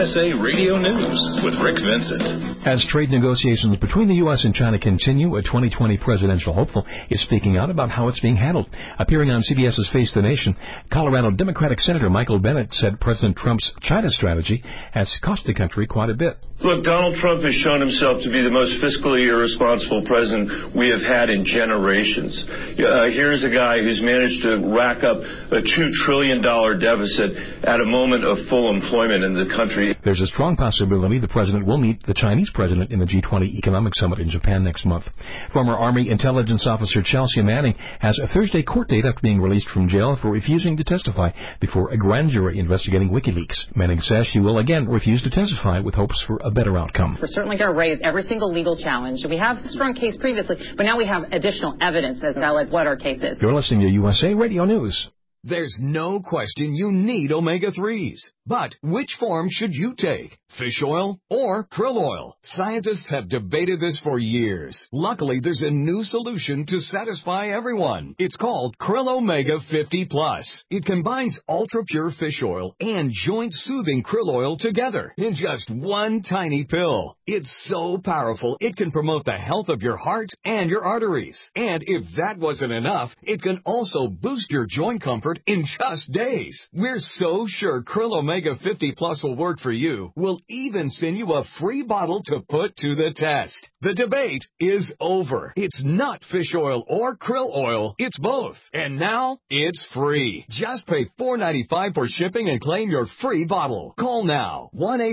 USA Radio News with Rick Vincent. As trade negotiations between the U.S. and China continue, a 2020 presidential hopeful is speaking out about how it's being handled. Appearing on CBS's Face the Nation, Colorado Democratic Senator Michael Bennet said President Trump's China strategy has cost the country quite a bit. Look, Donald Trump has shown himself to be the most fiscally irresponsible president we have had in generations. Here's a guy who's managed to rack up a $2 trillion deficit at a moment of full employment in the country. There's a strong possibility the president will meet the Chinese president in the G20 Economic Summit in Japan next month. Former Army intelligence officer Chelsea Manning has a Thursday court date after being released from jail for refusing to testify before a grand jury investigating WikiLeaks. Manning says she will again refuse to testify with hopes for a better outcome. We're certainly going to raise every single legal challenge. We have a strong case previously, but now we have additional evidence as to what our case is. You're listening to USA Radio News. There's no question you need omega-3s. But which form should you take? Fish oil or krill oil? Scientists have debated this for years. Luckily, there's a new solution to satisfy everyone. It's called Krill Omega 50 Plus. It combines ultra-pure fish oil and joint-soothing krill oil together in just one tiny pill. It's so powerful, it can promote the health of your heart and your arteries. And if that wasn't enough, it can also boost your joint comfort in just days. We're so sure Krill Omega 50 Plus will work for you. We'll even send you a free bottle to put to the test. The debate is over. It's not fish oil or krill oil. It's both. And now it's free. Just pay $4.95 for shipping and claim your free bottle. Call now.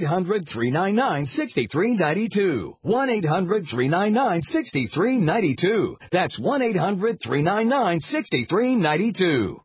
1-800-399-6392. 1-800-399-6392. That's 1-800-399-6392.